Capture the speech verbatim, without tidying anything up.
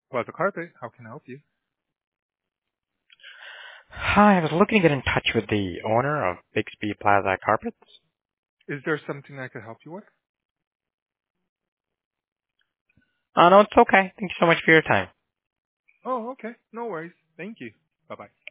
Plaza Carpet, how can I help you? Hi, I was looking to get in touch with the owner of Bixby Plaza Carpets. Is there something I could help you with? Oh, no, it's okay. Thank you so much for your time. Oh, okay. No worries. Thank you. Bye-bye.